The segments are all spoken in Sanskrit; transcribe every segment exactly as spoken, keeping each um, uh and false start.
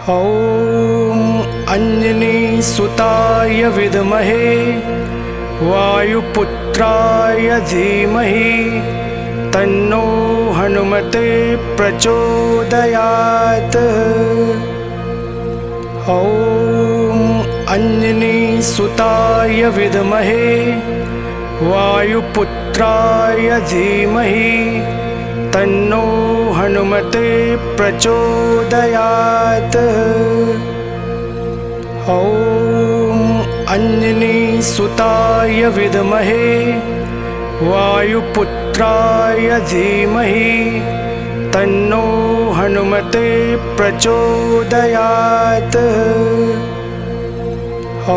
ॐ अंजनीसुताय विद्महे वायुपुत्राय धीमहि तन्नो हनुमते प्रचोदयात्। ॐ अंजनीसुताय विद्महे वायुपुत्राय धीमहि तन्नो हनुमते प्रचोदयात्। ॐ अंजनीसुताय विद्महे वायुपुत्राय धीमहि तन्नो हनुमते प्रचोदयात्। ॐ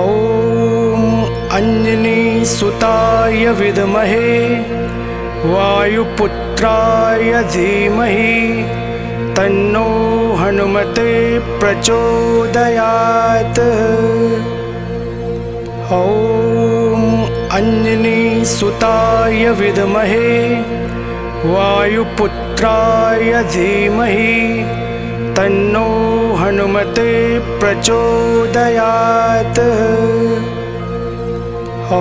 अंजनीसुताय विद्महे वायुपुत्राय धीमहि तन्नो हनुमते प्रचोदयात्। ॐ अंजनीसुताय विद्महे वायुपुत्राय धीमहि तन्नो हनुमते प्रचोदयात्। ॐ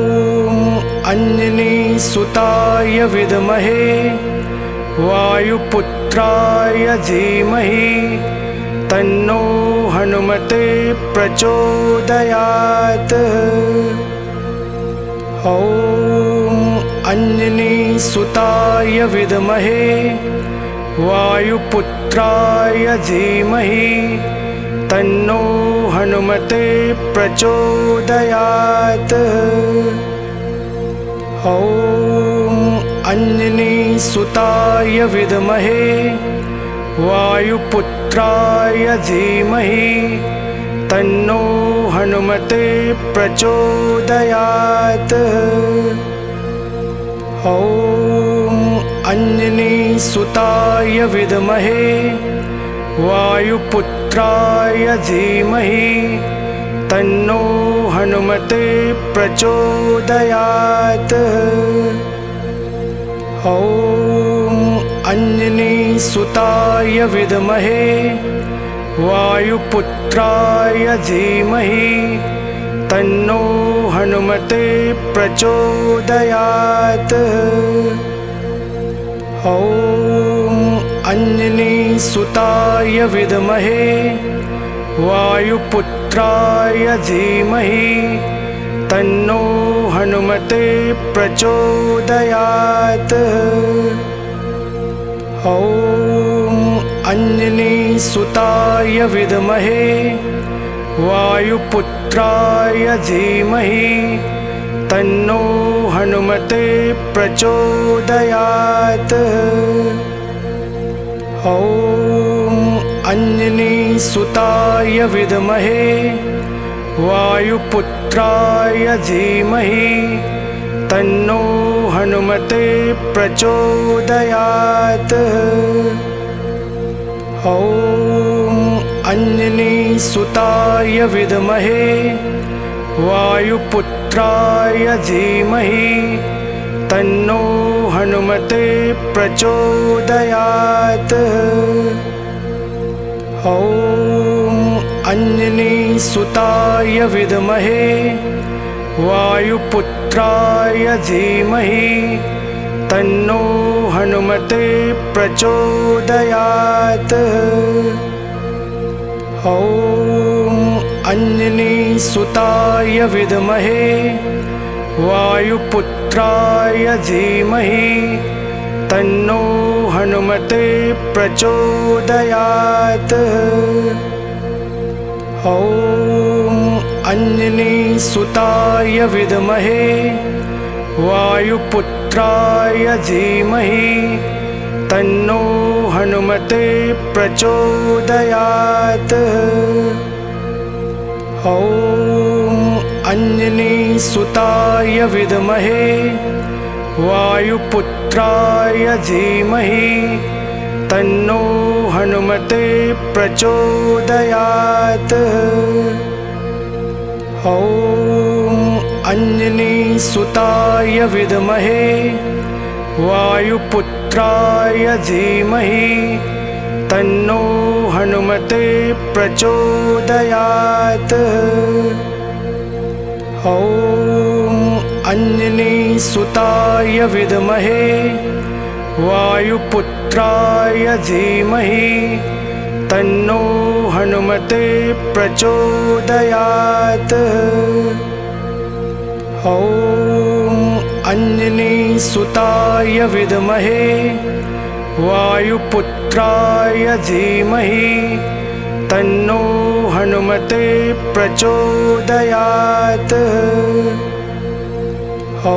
अंजनीसुताय विद्महे वायुपुत्राय धीमहि तन्नो हनुमते प्रचोदयात्। ॐ अंजनीसुताय विद्महे वायुपुत्राय धीमहि तन्नो हनुमते प्रचोदयात्। ॐ अंजनीसुताय विद्महे वायुपुत्राय धीमहि तन्नो हनुमते प्रचोदयात्। ॐ अंजनीसुताय विद्महे वायुपुत्राय धीमहि तन्नो हनुमते प्रचोदयात्। ॐ अंजनीसुताय विद्महे वायुपुत्राय धीमहि तन्नो हनुमते प्रचोदयात्। ॐ अंजनीसुताय विद्महे वायुपुत्राय धीमहि तन्नो हनुमते प्रचोदयात्। ॐ अंजनीसुताय विद्महे वायुपुत्राय धीमहि तन्नो हनुमते प्रचोदयात्। ॐ अंजनीसुताय विद्महे वायुपुत्राय धीमहि तन्नो हनुमते प्रचोदयात्। ॐ अंजनीसुताय विद्महे वायुपुत्राय धीमहि तन्नो हनुमते प्रचोदयात्। ॐ अंजनीसुताय विद्महे वायुपुत्राय धीमहि तन्नो हनुमते प्रचोदयात्। ॐ अंजनीसुताय विद्महे वायुपुत्राय धीमहि तन्नो हनुमते प्रचोदयात्। ॐ अंजनीसुताय विद्महे वायुपुत्राय धीमहि तन्नो हनुमते प्रचोदयात्। ॐ अंजनीसुताय विद्महे वायुपुत्राय धीमहि तन्नो हनुमते प्रचोदयात्। ॐ अंजनीसुताय विद्महे वायुपुत्राय धीमहि तन्नो हनुमते प्रचोदयात्। ॐ अंजनीसुताय विद्महे वायुपुत्राय धीमहि तन्नो हनुमते प्रचोदयात्। ॐ अंजनीसुताय विद्महे वायुपुत्राय धीमहि तन्नो हनुमते प्रचोदयात्। ॐ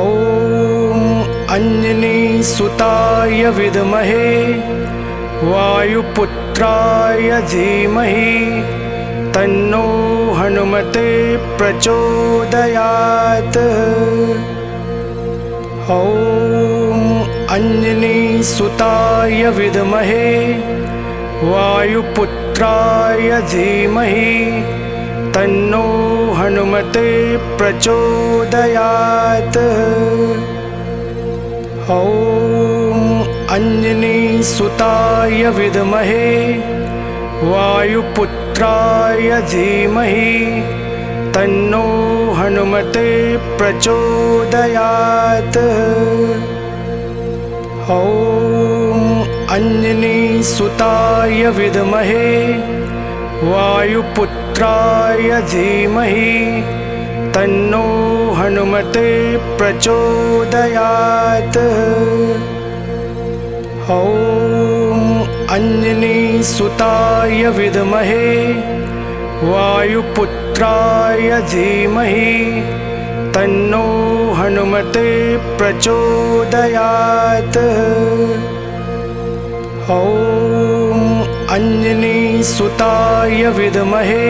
अंजनीसुताय विद्महे वायुपुत्राय धीमहि तन्नो हनुमते प्रचोदयात्। ॐ अंजनीसुताय विद्महे वायुपुत्राय धीमहि तन्नो हनुमते प्रचोदयात्। ॐ अंजनीसुताय विद्महे वायुपुत्राय धीमहि तन्नो हनुमते प्रचोदयात्। ॐ अंजनीसुताय विद्महे वायुपुत्राय धीमहि तन्नो हनुमते प्रचोदयात्। ॐ अंजनीसुताय विद्महे वायुपुत्राय धीमहि तन्नो हनुमते प्रचोदयात्। ॐ अंजनीसुताय विद्महे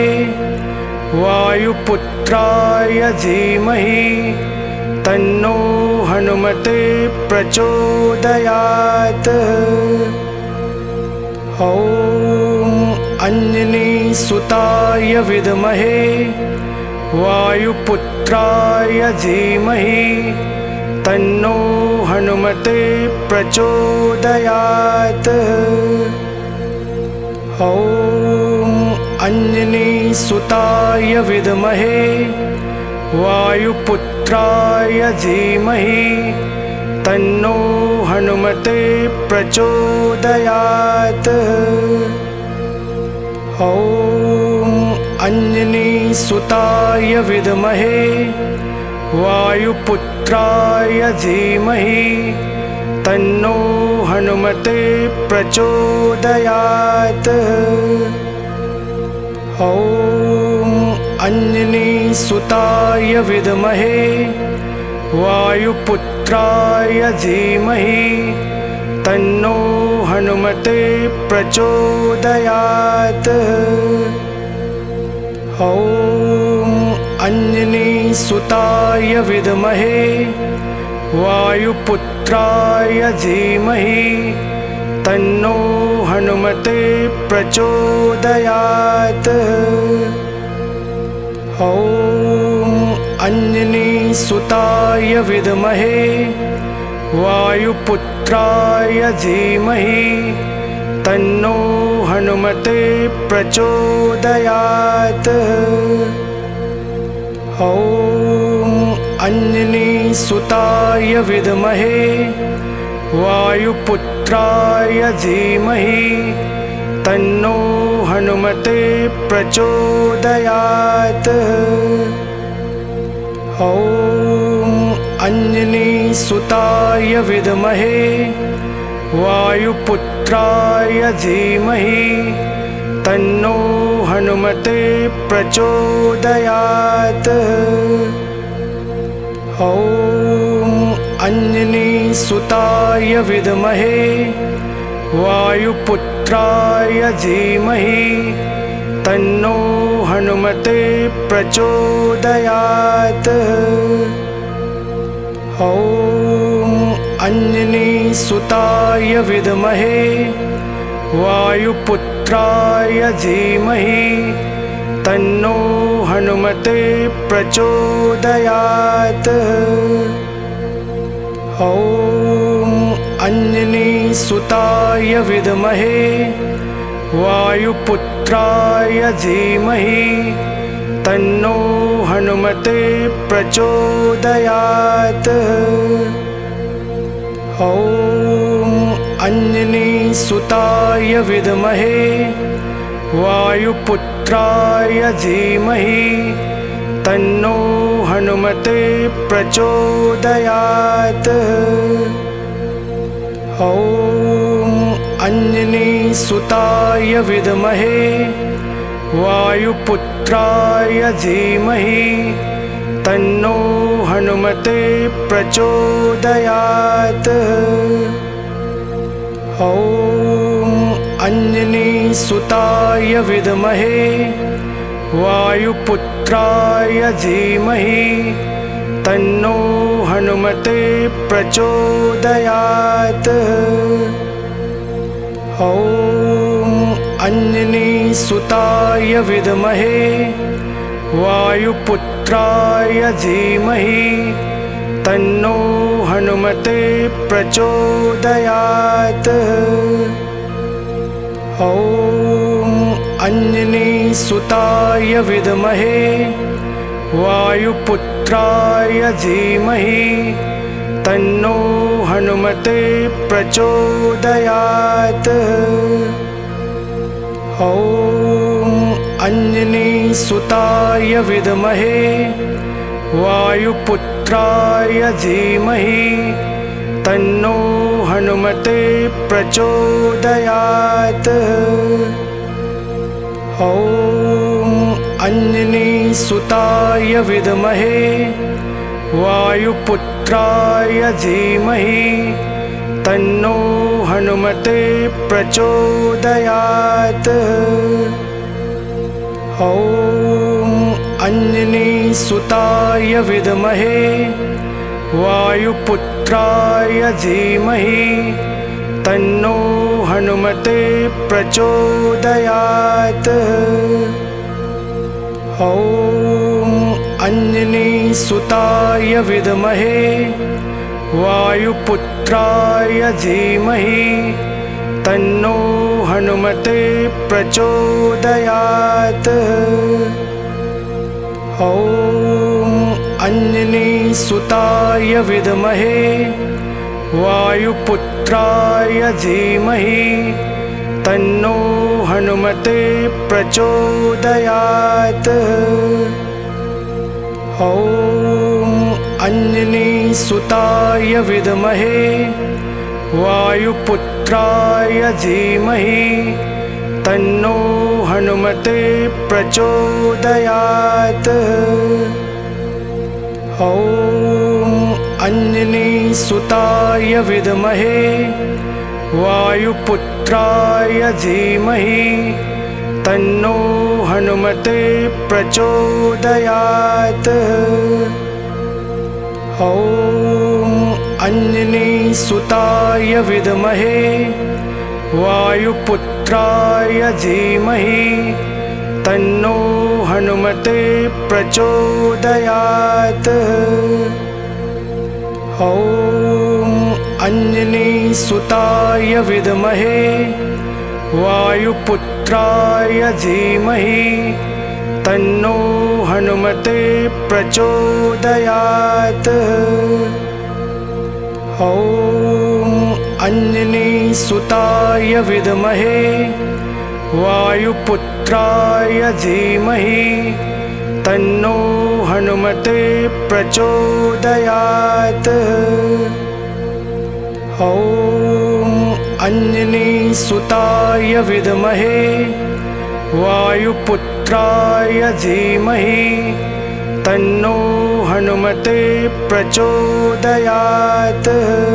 वायुपुत्राय धीमहि तन्नो हनुमते प्रचोदयात्। ॐ अंजनीसुताय विद्महे वायुपुत्राय धीमहि तन्नो हनुमते प्रचोदयात्। ॐ अंजनीसुताय विद्महे वायुपुत्राय धीमहि तन्नो हनुमते प्रचोदयात्। ॐ अंजनीसुताय विद्महे वायुपुत्राय धीमहि तन्नो हनुमते प्रचोदयात्। ॐ अंजनीसुताय विद्महे वायुपुत्राय धीमहि तन्नो हनुमते प्रचोदयात्। ॐ अंजनीसुताय विद्महे वायुपुत्राय धीमहि तन्नो हनुमते प्रचोदयात्। ॐ अंजनीसुताय विद्महे वायुपुत्राय धीमहि तन्नो हनुमते प्रचोदयात्। ॐ अंजनीसुताय विद्महे वायुपुत्राय धीमहि तन्नो हनुमते प्रचोदयात्। ॐ अंजनीसुताय विद्महे वायुपुत्राय धीमहि तन्नो हनुमते प्रचोदयात्। ॐ अंजनीसुताय विद्महे वायुपुत्राय धीमहि तन्नो हनुमते प्रचोदयात्। ॐ अंजनीसुताय विद्महे वायुपुत्राय धीमहि तन्नो हनुमते प्रचोदयात्। ॐ अंजनीसुताय विद्महे वायुपुत्राय धीमहि तन्नो हनुमते प्रचोदयात्। ॐ अंजनीसुताय विद्महे वायुपुत्राय धीमहि तन्नो हनुमते प्रचोदयात्। ॐ अंजनीसुताय विद्महे वायुपुत्राय धीमहि तन्नो हनुमते प्रचोदयात्। ॐ अंजनीसुताय विद्महे वायुपुत्राय धीमहि तन्नो हनुमते प्रचोदयात्। ॐ अंजनीसुताय विद्महे वायुपुत्राय धीमहि तन्नो हनुमते प्रचोदयात्। ॐ अंजनीसुताय विद्महे वायुपुत्राय धीमहि तन्नो हनुमते प्रचोदयात्। ॐ अंजनीसुताय विद्महे वायुपुत्राय धीमहि तन्नो हनुमते प्रचोदयात्। ॐ अंजनीसुताय विद्महे वायुपुत्राय धीमहि तन्नो हनुमते प्रचोदयात्। ॐ अंजनीसुताय विद्महे वायुपुत्राय धीमहि तन्नो हनुमते प्रचोदयात्। ॐ अंजनीसुताय विद्महे वायुपुत्राय धीमहि तन्नो हनुमते प्रचोदयात्। ॐ अंजनीसुताय विद्महे वायुपुत्राय धीमहि तन्नो हनुमते प्रचोदयात्। ॐ अंजनीसुताय विद्महे वायुपुत्राय धीमहि तन्नो हनुमते प्रचोदयात्। ॐ अंजनीसुताय विद्महे वायुपुत्राय धीमहि तन्नो हनुमते प्रचोदयात्। ॐ अंजनीसुताय विद्महे वायुपुत्राय धीमहि तन्नो हनुमते प्रचोदयात्। ॐ अंजनीसुताय विद्महे वायुपुत्राय धीमहि तन्नो हनुमते प्रचोदयात्। ॐ अंजनीसुताय विद्महे वायुपुत्राय धीमहि तन्नो हनुमते प्रचोदयात्। ॐ अंजनीसुताय विद्महे वायुपुत्राय धीमहि तन्नो हनुमते प्रचोदयात्।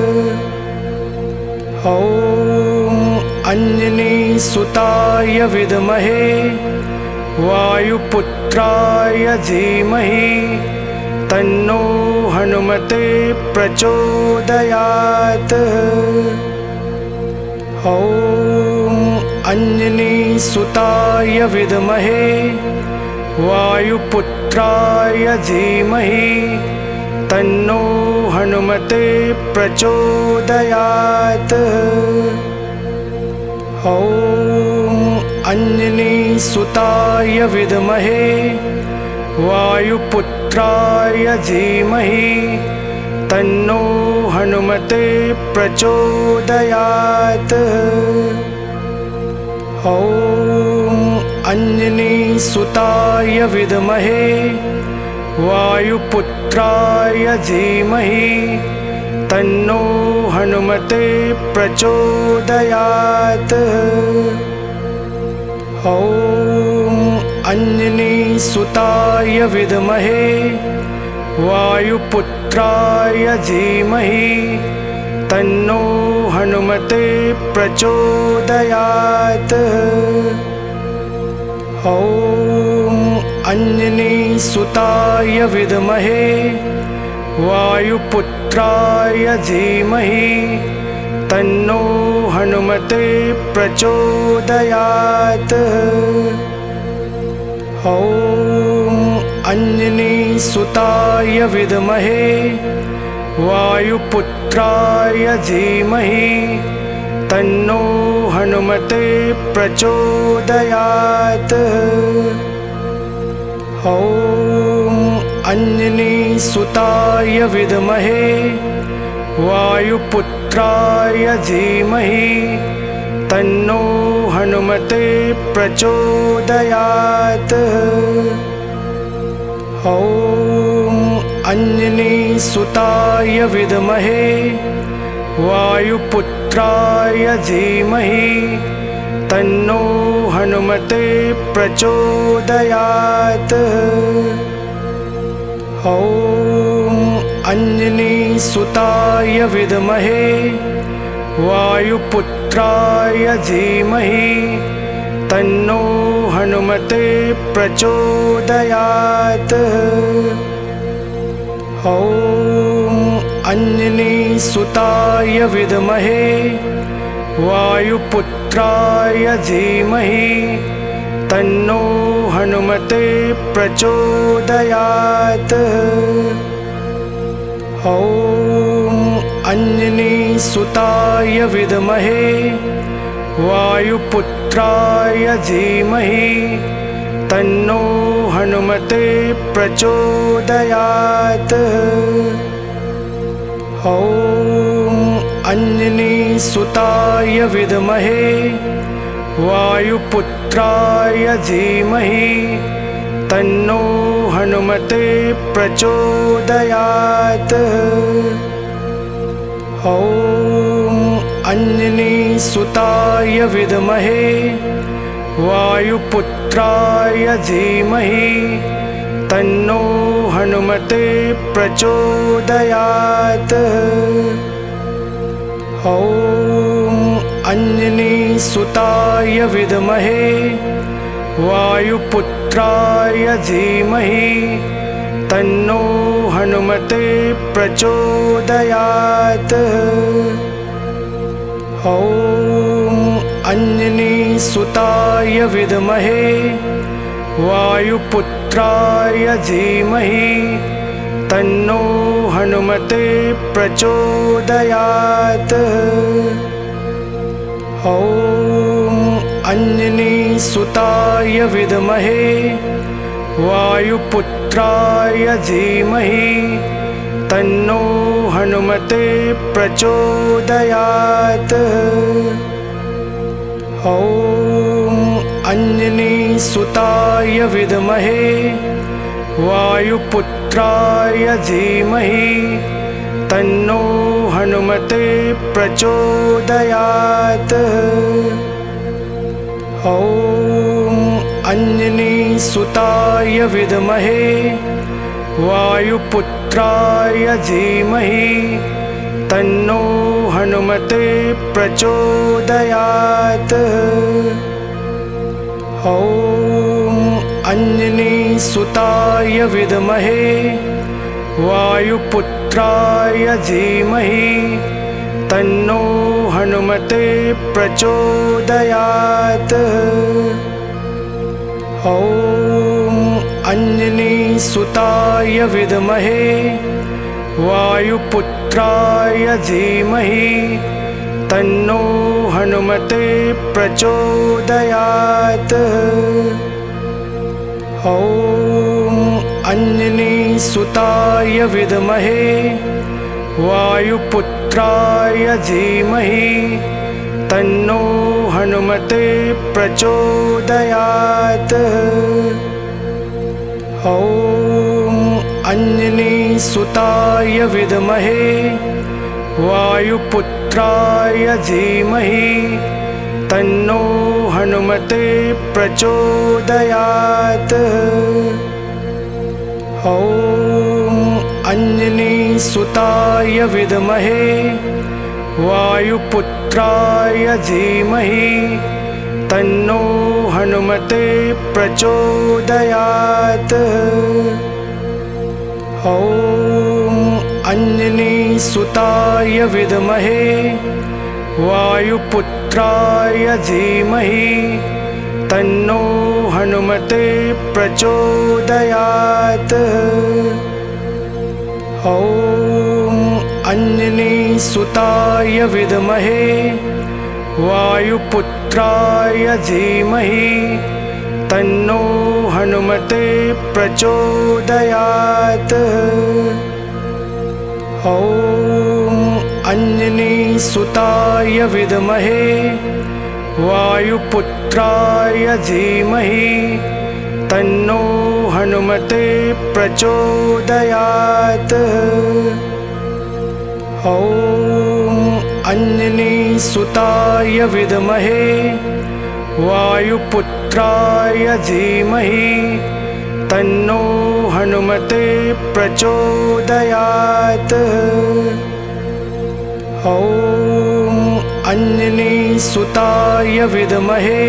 ॐ अंजनीसुताय विद्महे वायुपुत्राय धीमहि तन्नो हनुमते प्रचोदयात्। ॐ अंजनीसुताय विद्महे वायुपुत्राय धीमहि तन्नो हनुमते प्रचोदयात्। ॐ अंजनीसुताय विद्महे वायुपुत्राय धीमहि तन्नो हनुमते प्रचोदयात्। ॐ अंजनीसुताय विद्महे वायुपुत्राय धीमहि तन्नो हनुमते प्रचोदयात्। ॐ अंजनीसुताय विद्महे वायुपुत्राय धीमहि तन्नो हनुमते प्रचोदयात्। ॐ अंजनीसुताय विद्महे वायुपुत्राय धीमहि तन्नो हनुमते प्रचोदयात्। ॐ अंजनीसुताय विद्महे वायुपुत्राय धीमहि तन्नो हनुमते प्रचोदयात्। ॐ अंजनीसुताय विद्महे वायुपुत्राय धीमहि तन्नो हनुमते प्रचोदयात्। ॐ अंजनीसुताय विद्महे वायुपुत्राय धीमहि तन्नो हनुमते प्रचोदयात्। ॐ अंजनीसुताय विद्महे वायुपुत्राय धीमहि तन्नो हनुमते प्रचोदयात्। ॐ अंजनीसुताय विद्महे वायुपुत्राय धीमहि तन्नो हनुमते प्रचोदयात्। ॐ अंजनीसुताय विद्महे वायुपुत्राय धीमहि तन्नो हनुमते प्रचोदयात्। ॐ अंजनीसुताय विद्महे वायुपुत्राय धीमहि तन्नो हनुमते प्रचोदयात्। ॐ अंजनीसुताय विद्महे वायुपुत्राय धीमहि तन्नो हनुमते प्रचोदयात्। ॐ अंजनीसुताय विद्महे वायुपुत्राय धीमहि तन्नो हनुमते प्रचोदयात्। ॐ अंजनीसुताय विद्महे वायुपुत्राय धीमहि तन्नो हनुमते प्रचोदयात्। ॐ अंजनीसुताय विद्महे वायुपुत्राय धीमहि तन्नो हनुमते प्रचोदयात्। ॐ अंजनीसुताय विद्महे वायुपुत्राय धीमहि तन्नो हनुमते प्रचोदयात्। ॐ अंजनीसुताय विद्महे वायुपुत्राय धीमहि तन्नो हनुमते प्रचोदयात्। ॐ अंजनीसुताय विद्महे वायुपुत्राय धीमहि तन्नो हनुमते प्रचोदयात्। ॐ अंजनीसुताय विद्महे वायुपुत्राय धीमहि तन्नो हनुमते प्रचोदयात्। ॐ अंजनीसुताय विद्महे वायुपुत्राय धीमहि तन्नो हनुमते प्रचोदयात्। ॐ अंजनीसुताय विद्महे वायुपुत्राय धीमहि तन्नो हनुमते प्रचोदयात्। ॐ अंजनीसुताय विद्महे वायुपुत्राय धीमहि तन्नो हनुमते प्रचोदयात्। ॐ अंजनीसुताय विद्महे वायुपुत्राय धीमहि तन्नो हनुमते प्रचोदयात्। ॐ अंजनीसुताय विद्महे वायुपुत्राय धीमहि तन्नो हनुमते प्रचोदयात्। ॐ अंजनीसुताय विद्महे वायुपुत्राय धीमहि तन्नो हनुमते प्रचोदयात्। ॐ अंजनीसुताय विद्महे वायुपुत्राय धीमहि तन्नो हनुमते प्रचोदयात्। ॐ अंजनीसुताय विद्महे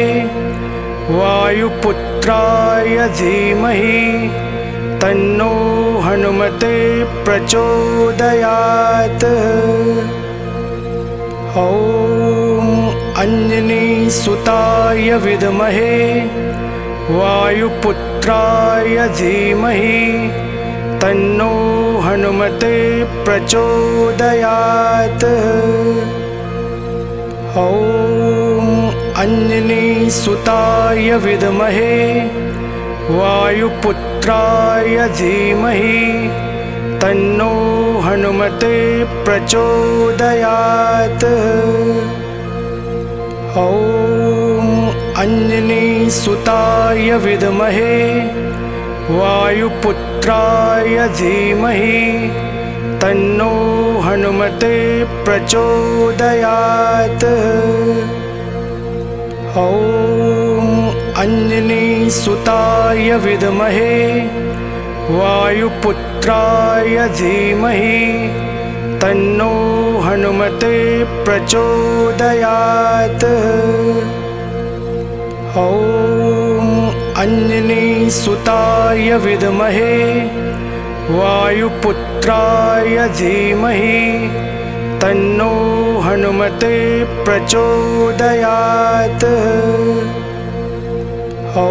वायुपुत्राय धीमहि तन्नो हनुमते प्रचोदयात्। ॐ अंजनीसुताय विद्महे वायुपुत्राय धीमहि तन्नो हनुमते प्रचोदयात्। ॐ अंजनीसुताय विद्महे वायुपुत्राय धीमहि तन्नो हनुमते प्रचोदयात्। ॐ अंजनीसुताय विद्महे वायुपुत्राय धीमहि तन्नो हनुमते प्रचोदयात्। ॐ अंजनीसुताय विद्महे वायुपुत्राय धीमहि तन्नो हनुमते प्रचोदयात्। ॐ अंजनीसुताय विद्महे वायुपुत्राय धीमहि तन्नो हनुमते प्रचोदयात्। ॐ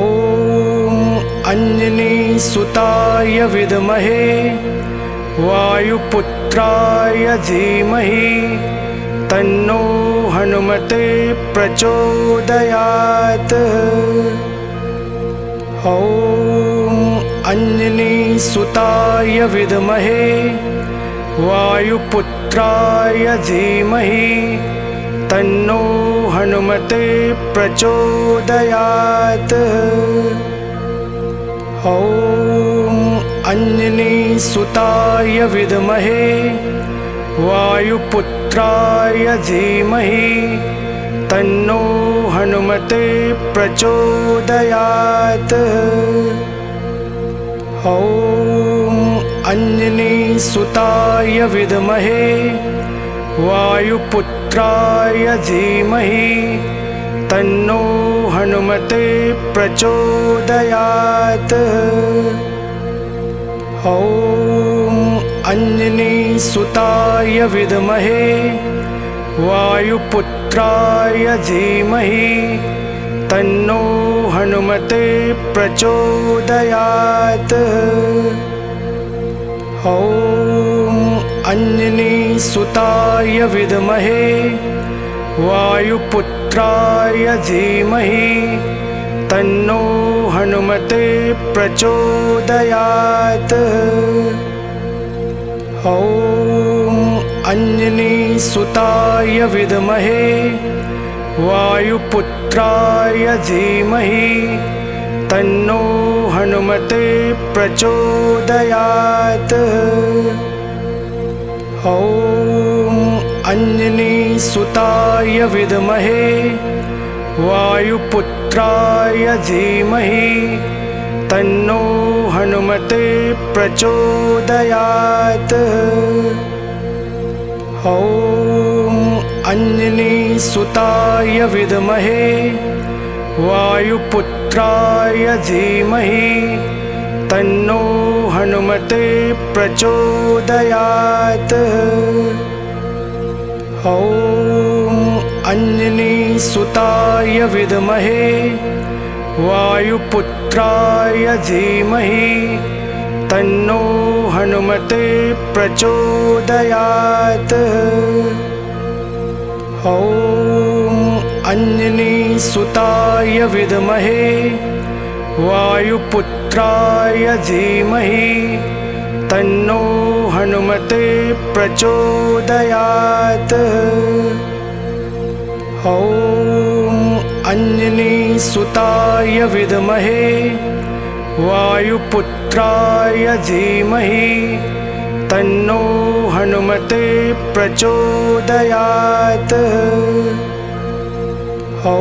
अंजनीसुताय विद्महे वायुपुत्राय धीमहि तन्नो हनुमते प्रचोदयात्। ॐ अंजनीसुताय विद्महे वायुपुत्राय धीमहि तन्नो हनुमते प्रचोदयात्। ॐ अंजनीसुताय विद्महे वायुपुत्राय धीमहि तन्नो हनुमते प्रचोदयात्। ॐ अंजनीसुताय विद्महे वायुपुत्राय धीमहि तन्नो हनुमते प्रचोदयात्। ॐ अंजनीसुताय विद्महे वायुपुत्राय धीमहि तन्नो हनुमते प्रचोदयात्। ॐ अंजनीसुताय विद्महे वायुपुत्राय धीमहि तन्नो हनुमते प्रचोदयात्। ॐ अंजनीसुताय विद्महे वायुपुत्राय धीमहि तन्नो हनुमते प्रचोदयात्। ॐ अंजनीसुताय विद्महे वायुपुत्राय धीमहि तन्नो हनुमते प्रचोदयात्। ॐ अंजनीसुताय विद्महे वायुपुत्राय धीमहि तन्नो हनुमते प्रचोदयात्। ॐ अंजनीसुताय विद्महे वायुपुत्राय धीमहि तन्नो हनुमते प्रचोदयात्। ॐ अंजनीसुताय विद्महे वायुपुत्राय धीमहि तन्नो हनुमते प्रचोदयात्। ॐ अंजनीसुताय विद्महे वायुपुत्राय धीमहि तन्नो हनुमते प्रचोदयात्। ॐ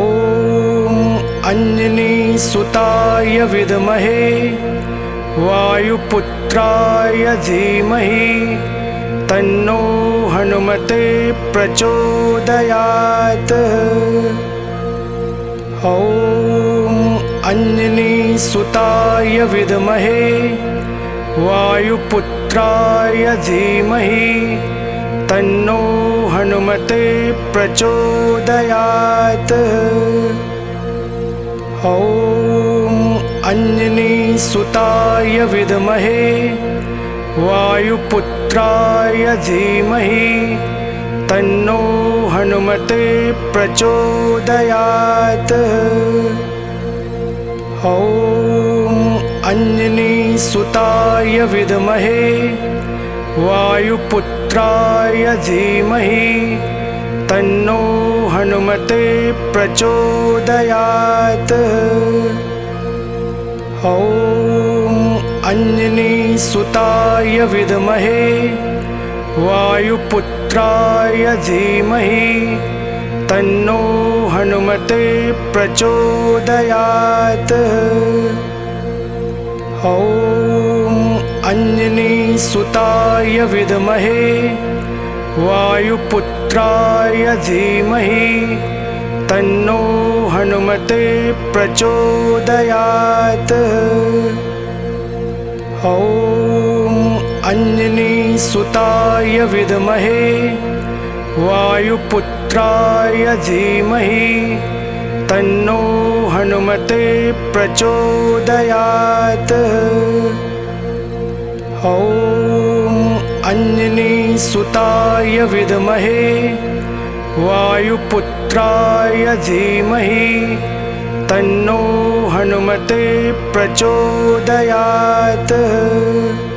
अंजनीसुताय विद्महे वायुपुत्राय धीमहि तन्नो हनुमते प्रचोदयात्। ॐ अंजनीसुताय विद्महे वायुपुत्राय धीमहि तन्नो हनुमते प्रचोदयात्। ॐ अंजनीसुताय विद्महे वायुपुत्राय धीमहि तन्नो हनुमते प्रचोदयात्। ॐ अंजनीसुताय विद्महे वायुपुत्राय धीमहि तन्नो हनुमते प्रचोदयात्। ॐ अंजनीसुताय विद्महे वायुपुत्राय धीमहि तन्नो हनुमते प्रचोदयात्। ॐ अंजनीसुताय विद्महे वायुपुत्राय धीमहि तन्नो हनुमते प्रचोदयात्। ॐ अंजनीसुताय विद्महे वायुपुत्राय धीमहि तन्नो हनुमते प्रचोदयात्। ॐ अंजनीसुताय विद्महे वायुपुत्राय धीमहि तन्नो हनुमते प्रचोदयात्।